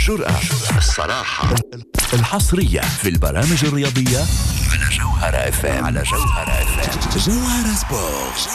الجرأة، الصراحة، الحصرية في البرامج الرياضية على جوهرة FM. جوهرة سبورت.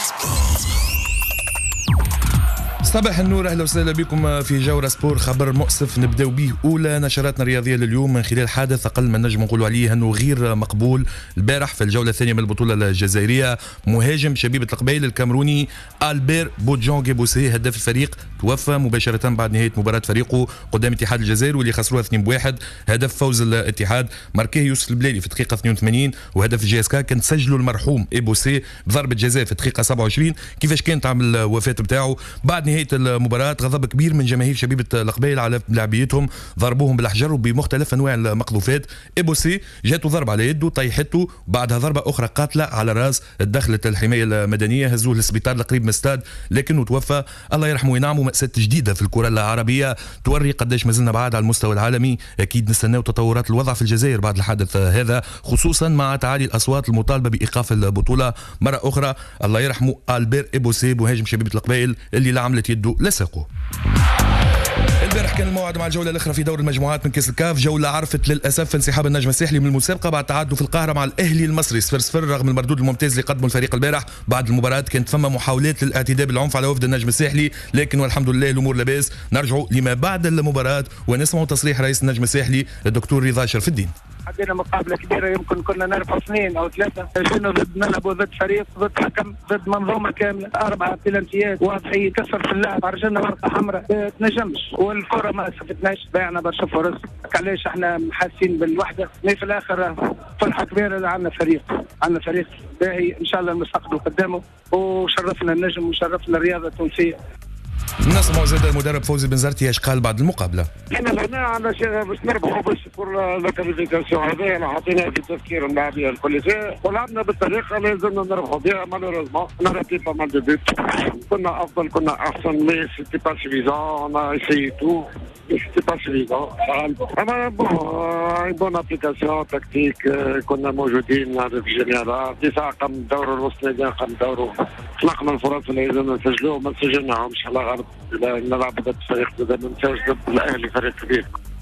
صباح النور، اهلا وسهلا بكم في جوهرة سبور. خبر مؤسف نبداو به اولى نشراتنا الرياضيه لليوم من خلال حادث اقل ما نجم نقولوا عليه انه غير مقبول. البارح في الجوله الثانيه من البطوله الجزائريه مهاجم شبيبه القبائل الكامروني البير بوجونغ بوسي هداف الفريق توفى مباشره بعد نهايه مباراه فريقه قدام اتحاد الجزائر واللي خسروها 2-1. هدف فوز الاتحاد ماركيه يوسف البلالي في الدقيقه 82، وهدف الجي اس كا كان سجله المرحوم بوسي بضربه جزاء في الدقيقه 27. كيفاش كانت عامل الوفاه بتاعه بعد نهايه المباراة؟ غضب كبير من جماهير شبيبة القبائل على لاعبيتهم، ضربوهم بالحجر وبمختلف انواع المقذوفات. ابوسي جاته ضربه على يده طيحته، بعدها ضربه اخرى قاتله على راس، دخلت الحمايه المدنيه هزوه للسبيطار القريب من الاستاد لكنه توفى. الله يرحمه وينعمه. مأساة جديده في الكره العربيه توري قداش ما زلنا بعاد على المستوى العالمي. اكيد نستناو تطورات الوضع في الجزائر بعد الحادث هذا، خصوصا مع تعالي الاصوات المطالبه بايقاف البطوله مره اخرى. الله يرحمه البير ابوسي مهاجم شبيبه القبائل اللي لا عملت يده لساقه. البارح كان الموعد مع الجوله الاخرى في دور المجموعات من كاس الكاف، جوله عرفت للاسف انسحاب النجم الساحلي من المسابقه بعد تعادله في القاهره مع الاهلي المصري 0-0 رغم المردود الممتاز اللي قدمه الفريق البارح. بعد المباراه كانت فما محاولات للاعتداء بالعنف على وفد النجم الساحلي، لكن والحمد لله الامور لاباس. نرجعوا لما بعد المباراه ونسمعوا تصريح رئيس النجم الساحلي الدكتور رضا شرف الدين. عندنا مقابله كبيره يمكن كنا نربح 2 أو 3 شنو ضد نلعبوا ضد فريق ضد حكم ضد منظومه كامله 4 بلنتيات واضحين كسر في اللعب عرجلنا ورقه حمراء تنجمش والكره ما سفتناش ضيعنا برشا فرص. علاش احنا حاسين بالوحده في الاخر فرحه كبيره. عندنا فريق باهي ان شاء الله المستقبل قدامه وشرفنا النجم وشرفنا الرياضه التونسيه. نسمع زاد المدرب فوزي بن زرتي ايش قال بعد المقابله. احنا هنا عندنا شيء باش نربحوا باش فور لا كاليفيكاسيون هذا انا حاطينها في التفكير اللاعبيه الكل ولعبنا بالطريقه اللي لازمنا نربحوا بها. مالوريزمون انا راتي با مال دو بوت، كنا افضل كنا احسن مي سيتي با سوفيزون. انا اسيي تو سيتي با سوفيزون. اما بون ابليكاسيون تكتيك كنا موجودين في الجنرال دفاع قام الدور الوسطاني قام دوره، خلقنا الفرص اللي لازمنا نسجلوهم ما سجلناهمش. الله غالب نلعب ضد فريق ضد الاهلي فريق كبير.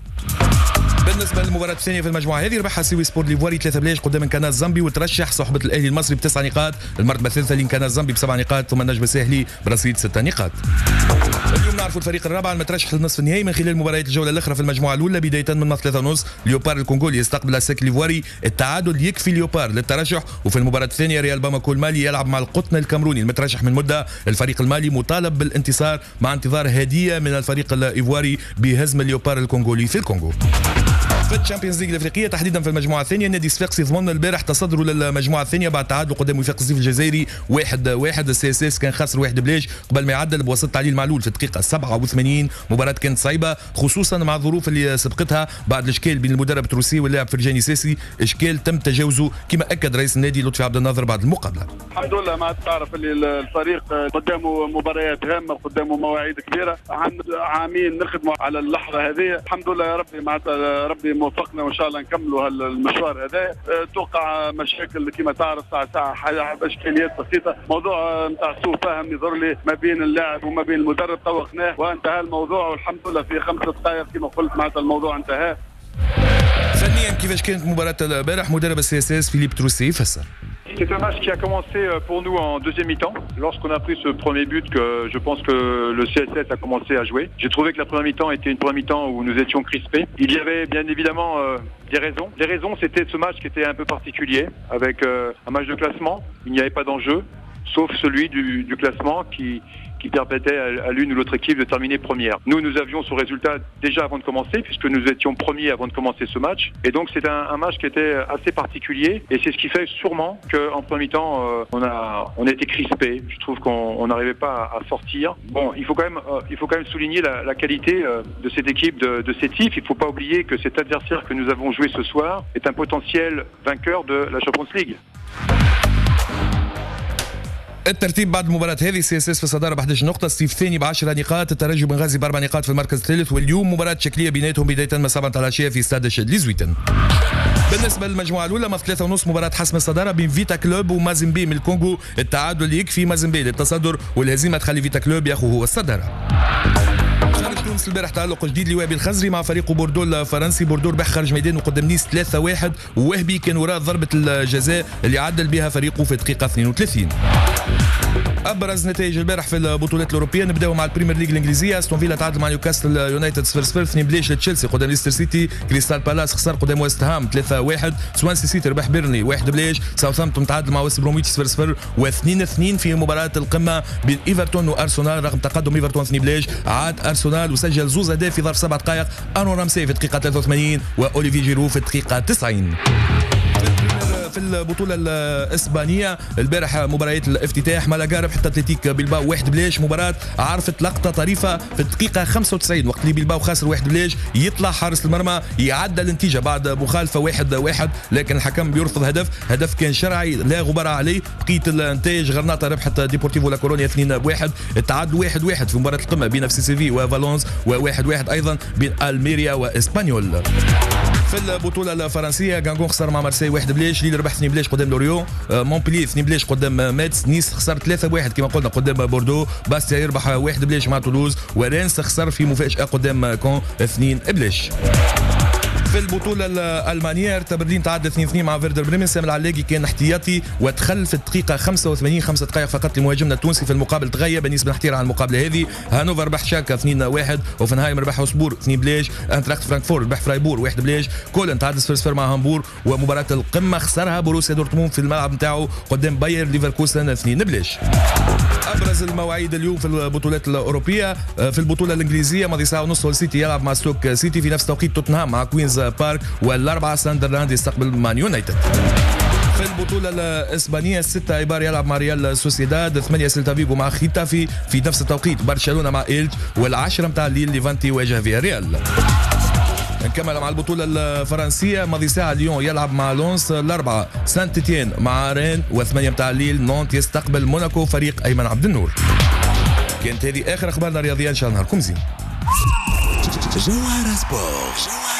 بالنسبه للمباراه الثانيه في المجموعه هذه ربحها سيوي سبور ليفواري 3-1 قدام انكانا الزامبي وترشح صحبه الاهلي المصري ب9 نقاط، المرتبه الثالثه لانكانا الزامبي ب7 نقاط، ثم النجم الساحلي برصيد 6 نقاط. اليوم نعرفوا الفريق الرابع المترشح للنصف النهائي من خلال مباريات الجوله الاخرى في المجموعه الاولى بدايه من 3:30 ليوبار الكونغولي يستقبل الساك ليفواري. التعادل يكفي ليوبار للترشح. وفي المباراه الثانيه ريال باماكو المالي يلعب مع القطن الكامروني المترشح من مده. الفريق المالي مطالب بالانتصار مع انتظار هديه من الفريق الايفواري بهزم اليوبار الكونغولي في الكونغو. في الشامبيونز ليج الافريقيه تحديدا في المجموعه الثانيه نادي صفاقسي ضمن البارح تصدروا للمجموعه الثانيه بعد تعادل قدام وفاق الصيف الجزائري 1-1. السي اس اس كان خاسر 1 بلاش قبل ما يعدل بواسطه علي المعلول في الدقيقه 87. مباراه كانت صعيبه خصوصا مع الظروف اللي سبقتها بعد الاشكال بين المدرب التونسي واللاعب فرجاني ساسي، اشكال تم تجاوزه كما اكد رئيس النادي لطفي عبد الناظر بعد المقابله. الحمد لله ما تعرف اللي الفريق قدامه مباريات هامه قدامه مواعيد كبيره، عامين نخدموا على اللحظه هذه. الحمد لله يا ربي معناتها ربي موفقنا وان شاء الله نكملوا المشوار هذا. توقع مشاكل كما تعرف ساعه اشكاليات بسيطه، موضوع نتاع سوء فهم يظهر لي ما بين اللاعب وما بين المدرب طوقناه وانتهى الموضوع والحمد لله في 5 دقائق كما قلت معناتها الموضوع انتهى. فنيا كيفاش كانت مباراه البارح مدرب السي اس اس فيليب تروسي يفسر. C'est un match qui a commencé pour nous en deuxième mi-temps. Lorsqu'on a pris ce premier but, que je pense que le CSS a commencé à jouer. J'ai trouvé que la première mi-temps était une première mi-temps où nous étions crispés. Il y avait bien évidemment des raisons. Les raisons, c'était ce match qui était un peu particulier, avec un match de classement. Il n'y avait pas d'enjeu, sauf celui du classement qui permettait à l'une ou l'autre équipe de terminer première. Nous avions ce résultat déjà avant de commencer, puisque nous étions premiers avant de commencer ce match. Et donc c'est un match qui était assez particulier. Et c'est ce qui fait sûrement qu'en premier temps, on a été crispés. Je trouve qu'on n'arrivait pas à sortir. Bon, il faut quand même souligner la qualité de cette équipe de Sétif. Il ne faut pas oublier que cet adversaire que nous avons joué ce soir est un potentiel vainqueur de la Champions League. الترتيب بعد المباراة هذه سي اس اس في الصدارة ب 11 نقطة، ستيف ثاني ب 10 نقاط، الترجي بنغازي ب 4 نقاط في المركز الثالث. واليوم مباراة شكلية بيناتهم بداية من 7 العشية في استاد الشادلي زويتن. بالنسبة للمجموعة الأولى ما في 3:30 مباراة حسم الصدارة بين فيتا كلوب ومازيمبي من الكونغو. التعادل يكفي مازيمبي للتصدر والهزيمة تخلي فيتا كلوب ياخذ هو الصدارة. تونس البارح تعلق جديد لوهبي الخزري مع فريق بوردو الفرنسي. بوردو ربح خارج ميدانه قدام نيس 3-1 ووهبي كان وراء ضربة الجزاء اللي عدل بها فريقه في دقيقة 32. ابرز نتائج البارح في البطولات الاوروبيه نبداو مع البريمير ليج الانجليزيه. استون فيلا تعادل مع نيوكاسل يونايتد 0-0. 2 بلاش لتشيلسي قدام ليستر سيتي. كريستال بالاس خسر قدام ويست هام 3-1. سوانسي سيتي ربح بيرني 1 بلاش. ساوثهامبتون تعادل مع ويست بروميتش 0-0 و2-2 في مباراه القمه بين ايفرتون وارسنال. رغم تقدم ايفرتون 2 بلاش عاد ارسنال وسجل زوز اهداف في ظرف 7 دقائق. انو رامسي في الدقيقه 83 واوليفي جيرو في الدقيقه 90. في البطولة الإسبانية البارح مباريات الافتتاح مالاغا ربحت اتلتيك بلباو 1 بلاش. مباراة عرفت لقطة طريفة في الدقيقة 95 وقت اللي بلباو خاسر 1 بلاش يطلع حارس المرمى يعدل النتيجة بعد مخالفة 1-1 لكن الحكم بيرفض هدف كان شرعي لا غبار عليه. بقية النتائج غرناطة ربحت ديبورتيفو لا كورونيا 2-1. التعادل 1-1 في مباراة القمة بين FC سيفي وفالونس و1-1 أيضا بين ألميريا وإسبانيول. في البطولة الفرنسية غانغون خسر مع مارسي 1 بلاش. ليل ربح 2 بلاش قدام لوريون. مونبلييه 2 بلاش قدام ميتس. نيس خسر 3-1 كما قلنا قدام بوردو. باستيا يربح 1 بلاش مع تولوز. ورينس خسر في مفاجأة قدام كون 2 بلاش. في البطولة الألمانية هرتا برلين تعادل 2-2 مع فيردر بريمن. سامي العلاقي كان احتياطي ودخل في الدقيقة 85 5 دقائق فقط لمهاجمنا التونسي. في المقابل تغيب نسبة احتيار على المقابلة هذه. هانوفر ربح شاكا 2-1. اوفنهايم ربح اوسبور 2 بلاش. انتراخت فرانكفورت ربح فرايبور 1 بلاش. كولن تعادل 0-0 مع هامبور. ومباراة القمة خسرها بروسيا دورتموند في الملعب نتاعو قدام باير ليفركوسن 2 بلاش. ابرز المواعيد اليوم في البطولات الاوروبيه. في البطوله الانجليزيه ماضي ساعه ونص السيتي يلعب مع ستوك سيتي. في نفس توقيت توتنهام مع كوينز بارك. والاربعه ساندرلاند يستقبل مان يونايتد. في البطوله الاسبانيه 6 ايبار يلعب مع ريال سوسيداد. 8 سيلتا فيغو مع ختافي. في نفس التوقيت برشلونه مع إلج. وال10 نتاع ليل ليفانتي يواجه فيا ريال. نكمل مع البطولة الفرنسية. ماضي ساعة ليون يلعب مع لونس. الأربعة سانت تيتيان مع رين. و8 متاع ليل نونت يستقبل موناكو فريق أيمن عبد النور. كانت هذه آخر أخبارنا الرياضية. إن شاء الله نهاركم زين. جوهرة سبورت.